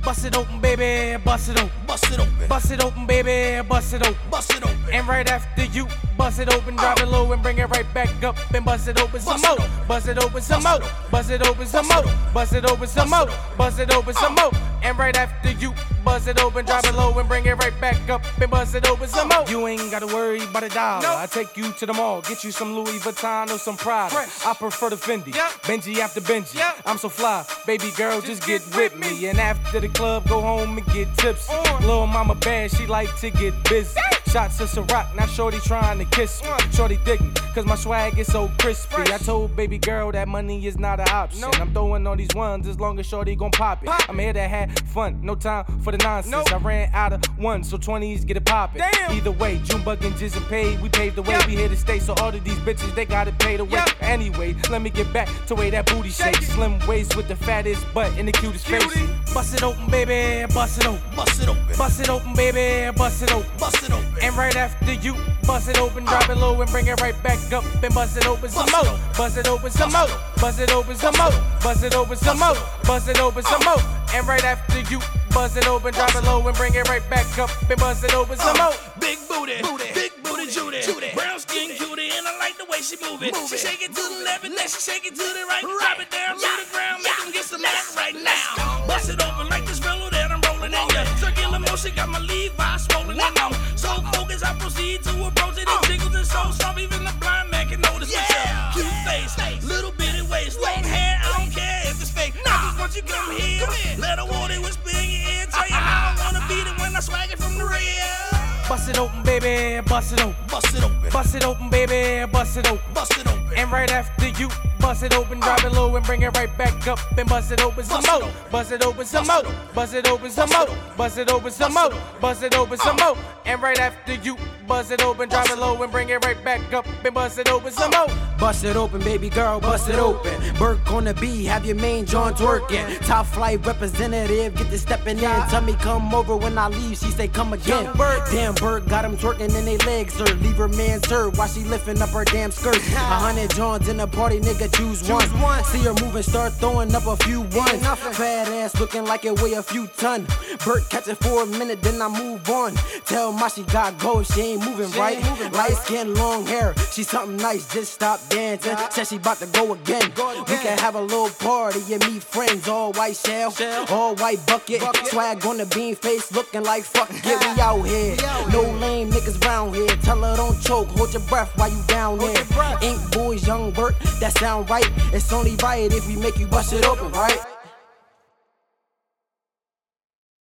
Bust it open, baby, bust it open. Bust it open. Bust it open, baby, bust it open. Bust it open. And right after you bust it open, drop it low and bring it right back up and bust it open some more. Bust it open some more. Bust it open some more. Bust it open some more. Bust it open some more. And right after you bust it open, drop it low and bring it right back up and bust it open some more. You ain't gotta worry about a dollar. I take you to the mall, get you some Louis Vuitton or some Prada. I prefer the Fendi, Benji after Benji. I'm so fly, baby girl, just get with me. And after the club, go home and get tipsy. Little mama bad, she like to get busy. Shots of Ciroc, now shorty trying to kiss me. Shorty dig me, cause my swag is so crispy. I told baby girl that money is not an option. I'm throwing all these ones as long as shorty gon' pop it. I'm here to have fun, no time for the nonsense. I ran out of one, so 20s get it poppin'. Either way, Junebug and Jizz and paid, we paved the way. We here to stay, so all of these bitches, they gotta pay the way. Anyway, let me get back to way that booty shakes. Slim waist with the fattest butt and the cutest face. Bust it open, baby, bust it open. Bust it open. Bust it open, baby, bust it open. Bust it open. And right after you bust it open, drop it low and bring it right back up and bust it open some more. Bust it open some more. Bust it open some more. Bust it open some more. Bust it open some more. And right after you bust it open, drop it low and bring it right back up and bust it open some more. Big booty, big booty Judy. Brown skin cutie, and I like the way she move it. She shake it to the left and then she shake it to the right. Drop it down to the ground, make them get some ass right now. Bust it open like this fellow that I'm rolling in ya. Circular motion got my Levi's swollen and I'm so focused I proceed to approach it. It jiggles and so soft, even the blind man can notice myself. Cute face, little bitty waist, long hair, I don't care if it's fake. I just want you come here, let her water whisper in your ear, tell you how I wanna beat it when I swag it from the rear. Bust it open, baby, bust it open. Bust it open. Bust it open, baby, bust it open. Bust it open. And right after you bust it open, drop it low and bring it right back up and bust it open some more. Bust it open some more. Bust it open some more. Bust it open some more. Bust it open some more. And right after you bust it open, drop it low and bring it right back up and bust it open some more. Bust it open, baby girl, bust it open. Burke on the beat, have your main joint twerking. Top flight representative, get to stepping in. Tell me come over when I leave, she say come again. Damn, Burke got him twerking in they legs, sir. Leave her man served while she lifting up her damn skirt. 100 Johns in the party, nigga, choose one. See her moving, start throwing up a few ones. Fat ass looking like it weigh a few ton. Burke catch it for a minute, then I move on. Tell Ma she got gold, she ain't moving right. Light skin, long hair, she something nice, just stop dancing. Said she about to go again. We can have a little party and meet friends. All white shell, all white bucket. Swag on the bean face, looking like fuck it. We out here, no lame niggas round here. Tell her don't choke, hold your breath while you down there. Ink boys, young Burt, that sound right. It's only right if we make you bust it open, right?